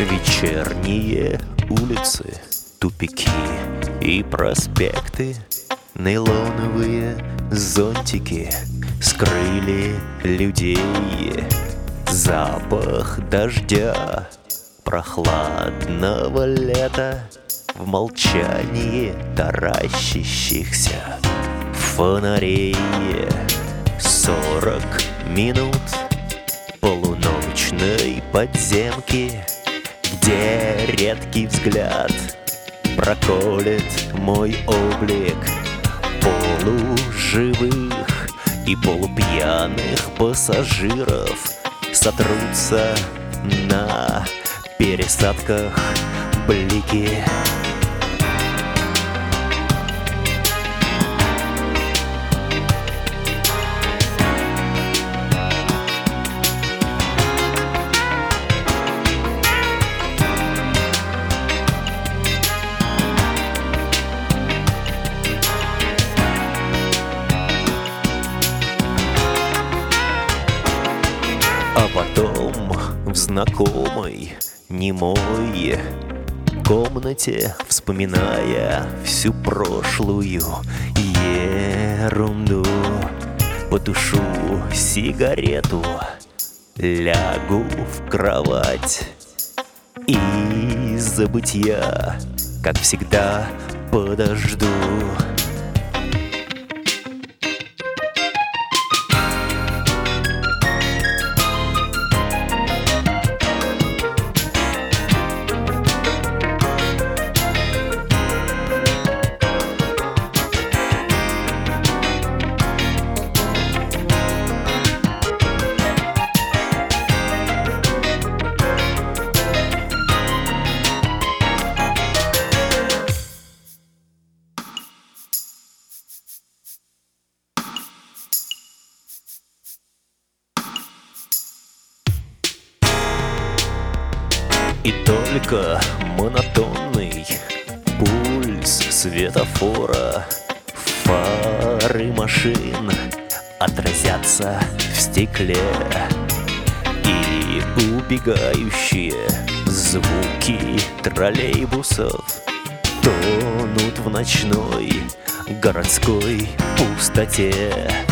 Вечерние улицы, тупики и проспекты, нейлоновые зонтики скрыли людей. Запах дождя, прохладного лета, в молчании таращащихся фонарей. 40 минут полуночной подземки, где редкий взгляд проколет мой облик полуживых и полупьяных пассажиров. Сотрутся на пересадках блики. А потом в знакомой, немой комнате, вспоминая всю прошлую ерунду, потушу сигарету, лягу в кровать и забытья, как всегда, подожду. И только монотонный пульс светофора, фары машин отразятся в стекле, и убегающие звуки троллейбусов тонут в ночной городской пустоте.